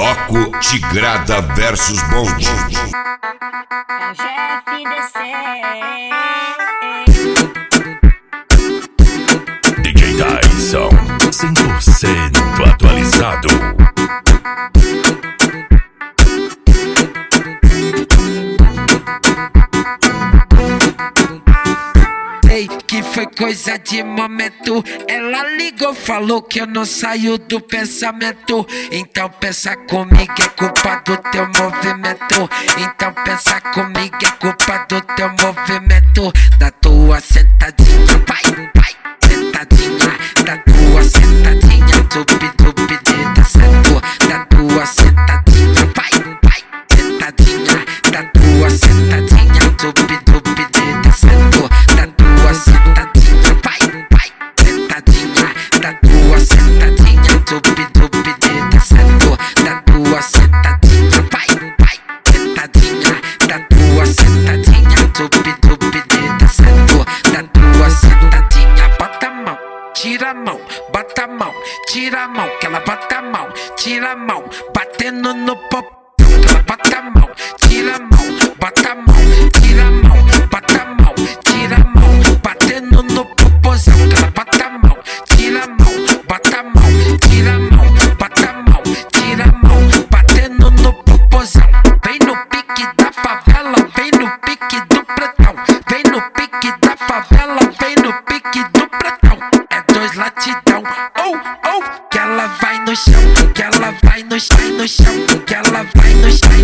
Bloco Tigrada versus Bonde. É o GFDC. DJ Dyson, 100% atualizado. Sei que foi coisa de momento. Ela ligou, falou que eu não saio do pensamento. Então pensa comigo, é culpa do teu movimento. Então pensa comigo, é culpa do teu movimento. Da tua sentadinha, vai, vai, sentadinha. Da tua sentadinha, tupi, dita certo. Da tua sentadinha, vai, vai, sentadinha. Da tua sentadinha, tupi, dita certo. Da tua sentadinha, vai, vai, sentadinha. Da tua sentadinha, tupi, dita certo. Da tua sentadinha, vai, vai, sentadinha. Da tua sentadinha, tupi, dita certo. Da tua sentadinha, bota a mão, tira a mão, bota a mão, tira a mão, que ela bota a mão, tira a mão, batendo no popô. Bota a mão, tira a mão, bota a mão, tira a mão, bota a mão, tira a mão, batendo no popozão. Ela bota a mão, tira a mão, bota a mão, tira a mão, bota a mão, tira a mão, batendo no popozão. Vem no pique da favela, vem no pique do pretão. Vem no pique da favela, vem no pique do pretão. É dois latidão, oh, oh, que ela vai no chão, que ela vai no chão, que ela vai no chão.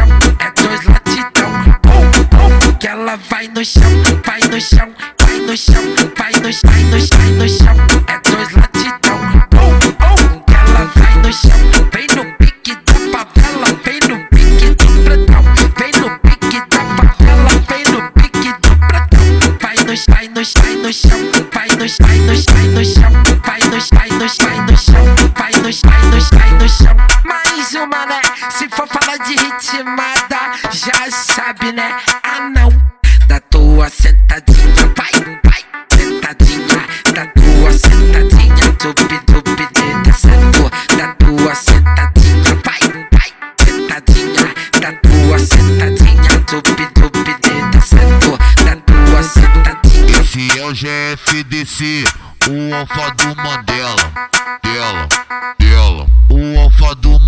É dois latidão, oh, oh, que ela vai no chão, vai no chão, vai no chão, vai no chão, vai no chão. É dois latidão, oh, oh, que ela vai no chão. Vem no pique da favela, vem no pique do pretão. Vem no pique da favela, vem no pique do pretão. Vai no chão, vai no chão, vai no chão, vai no chão, vai no chão, vai no chão, vai no chão. Mais uma, né? Se for falar de ritmada, já sabe, né? Ah não, da tua sentadinha, vai, vai, sentadinha. Da tua sentadinha, tupi, dita certo. Da tua sentadinha, vai, vai, sentadinha. Da tua sentadinha, tupi, dita certo. Da tua sentadinha. Esse é o GFDC, o alfa do Mandela, dela, o alfa do